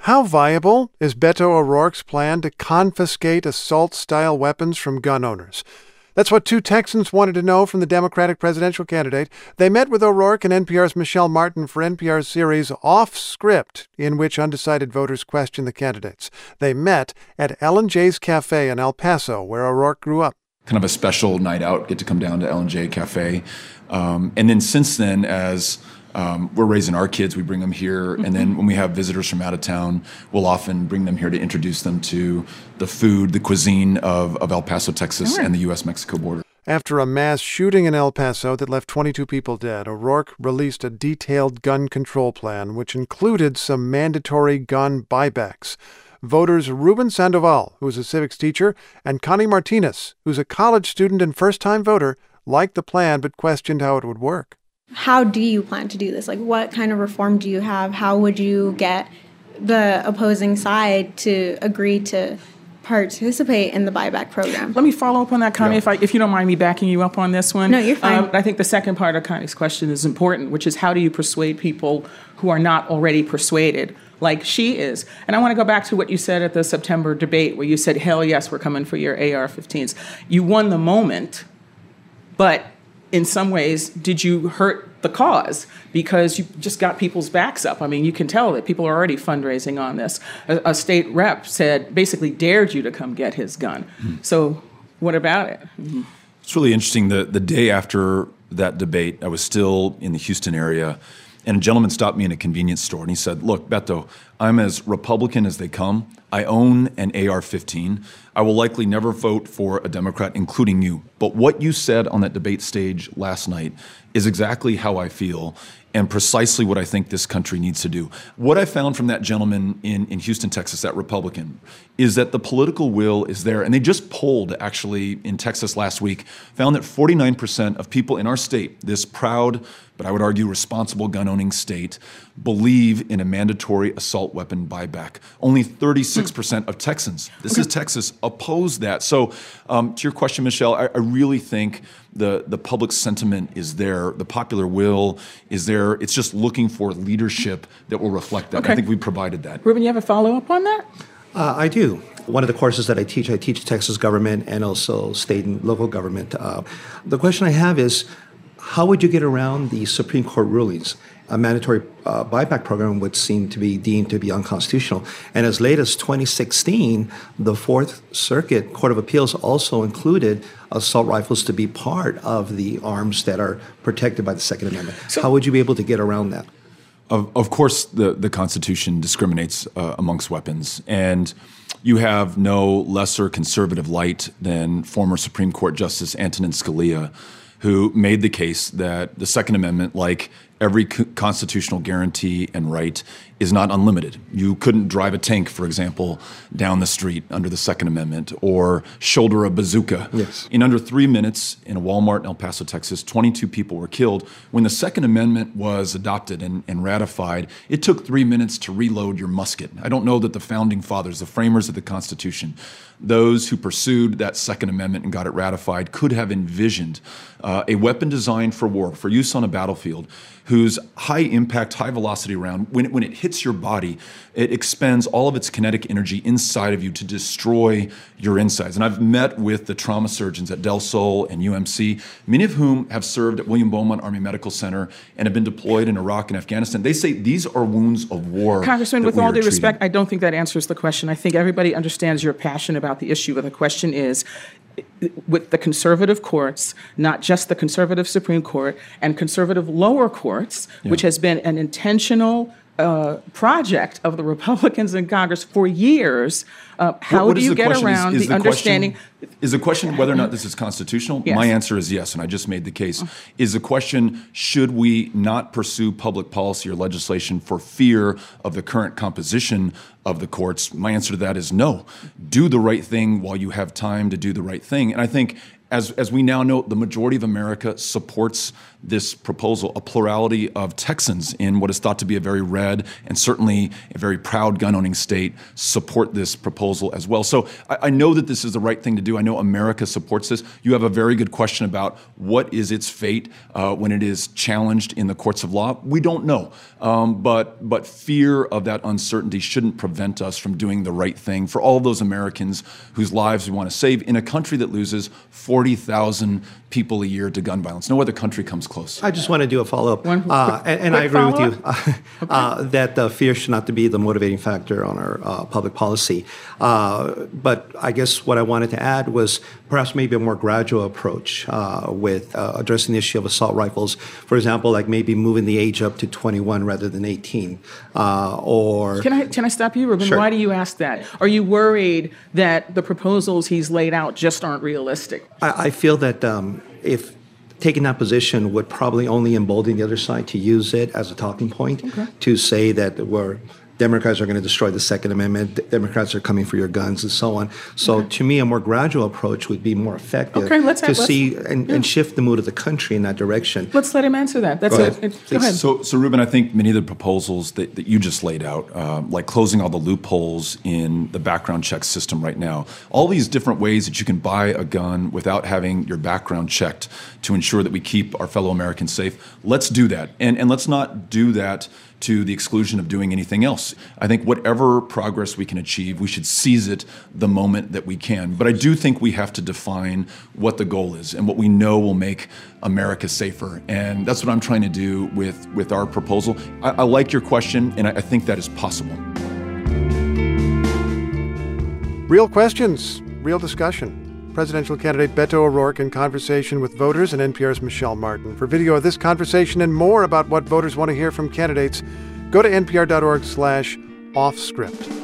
How viable is Beto O'Rourke's plan to confiscate assault-style weapons from gun owners? That's what two Texans wanted to know from the Democratic presidential candidate. They met with O'Rourke and NPR's Michelle Martin for NPR's series Off Script, in which undecided voters question the candidates. They met at Ellen J's Cafe in El Paso, where O'Rourke grew up. Kind of a special night out, get to come down to Ellen J Cafe. And then since then, as we're raising our kids, we bring them here. And then when we have visitors from out of town, we'll often bring them here to introduce them to the food, the cuisine of El Paso, Texas, and the U.S.-Mexico border. After a mass shooting in El Paso that left 22 people dead, O'Rourke released a detailed gun control plan, which included some mandatory gun buybacks. Voters Ruben Sandoval, who is a civics teacher, and Connie Martinez, who's a college student and first-time voter, liked the plan but questioned how it would work. How do you plan to do this? Like, what kind of reform do you have? How would you get the opposing side to agree to participate in the buyback program? Let me follow up on that, Connie, if you don't mind me backing you up on this one. No, you're fine. I think the second part of Connie's question is important, which is how do you persuade people who are not already persuaded, like she is? And I want to go back to what you said at the September debate, where you said, hell yes, we're coming for your AR-15s. You won the moment, but in some ways, did you hurt the cause? Because you just got people's backs up. I mean, you can tell that people are already fundraising on this. A state rep basically dared you to come get his gun. So what about it? It's really interesting. The day after that debate, I was still in the Houston area, and a gentleman stopped me in a convenience store, and he said, look, Beto, I'm as Republican as they come. I own an AR-15. I will likely never vote for a Democrat, including you. But what you said on that debate stage last night is exactly how I feel and precisely what I think this country needs to do. What I found from that gentleman in Houston, Texas, that Republican, is that the political will is there. And they just polled, actually, in Texas last week, found that 49% of people in our state, this proud, but I would argue responsible gun-owning state, believe in a mandatory assault weapon buyback. Only 36% of Texans, this is Texas, oppose that. So to your question, Michelle, I really think the public sentiment is there. The popular will is there. It's just looking for leadership that will reflect that. I think we provided that. Ruben, you have a follow-up on that? I do. One of the courses that I teach Texas government and also state and local government. The question I have is, how would you get around the Supreme Court rulings? A mandatory buyback program would seem to be deemed to be unconstitutional. And as late as 2016, the Fourth Circuit Court of Appeals also included assault rifles to be part of the arms that are protected by the Second Amendment. So, how would you be able to get around that? Of course, the Constitution discriminates amongst weapons. And you have no lesser conservative light than former Supreme Court Justice Antonin Scalia, who made the case that the Second Amendment, like every constitutional guarantee and right, is not unlimited. You couldn't drive a tank, for example, down the street under the Second Amendment, or shoulder a bazooka. Yes. In under 3 minutes in a Walmart in El Paso, Texas, 22 people were killed. When the Second Amendment was adopted and ratified, it took 3 minutes to reload your musket. I don't know that the founding fathers, the framers of the Constitution, those who pursued that Second Amendment and got it ratified, could have envisioned a weapon designed for war, for use on a battlefield, whose high impact, high velocity round, when it hits your body, it expends all of its kinetic energy inside of you to destroy your insides. And I've met with the trauma surgeons at Del Sol and UMC, many of whom have served at William Beaumont Army Medical Center and have been deployed in Iraq and Afghanistan. They say these are wounds of war. Congressman, with all due respect, I don't think that answers the question. I think everybody understands your passion about the issue, but the question is, with the conservative courts, not just the conservative Supreme Court, and conservative lower courts, which has been an intentional project of the Republicans in Congress for years, how do you get around the understanding? Is the question whether or not this is constitutional? Yes. My answer is yes, and I just made the case. Is the question, should we not pursue public policy or legislation for fear of the current composition of the courts? My answer to that is no. Do the right thing while you have time to do the right thing. And I think as we now know, the majority of America supports this proposal, a plurality of Texans in what is thought to be a very red and certainly a very proud gun-owning state support this proposal as well. So I know that this is the right thing to do. I know America supports this. You have a very good question about what is its fate when it is challenged in the courts of law. We don't know, but fear of that uncertainty shouldn't prevent us from doing the right thing for all of those Americans whose lives we want to save in a country that loses 40,000 people a year to gun violence. No other country comes close. I just want to do a follow-up. And I agree with you that fear should not be the motivating factor on our public policy. But I guess what I wanted to add was perhaps maybe a more gradual approach with addressing the issue of assault rifles. For example, like maybe moving the age up to 21 rather than 18. Or Can I stop you, Ruben? Sure. Why do you ask that? Are you worried that the proposals he's laid out just aren't realistic? I feel that if taking that position would probably only embolden the other side to use it as a talking point to say that Democrats are going to destroy the Second Amendment, Democrats are coming for your guns, and so on. So to me, a more gradual approach would be more effective and shift the mood of the country in that direction. Let's let him answer that. That's Go it. ahead. Go ahead. So Ruben, I think many of the proposals that you just laid out, like closing all the loopholes in the background check system right now, all these different ways that you can buy a gun without having your background checked to ensure that we keep our fellow Americans safe, let's do that. And let's not do that to the exclusion of doing anything else. I think whatever progress we can achieve, we should seize it the moment that we can. But I do think we have to define what the goal is and what we know will make America safer. And that's what I'm trying to do with our proposal. I like your question, and I think that is possible. Real questions, real discussion. Presidential candidate Beto O'Rourke in conversation with voters and NPR's Michelle Martin. For video of this conversation and more about what voters want to hear from candidates, go to npr.org/offscript.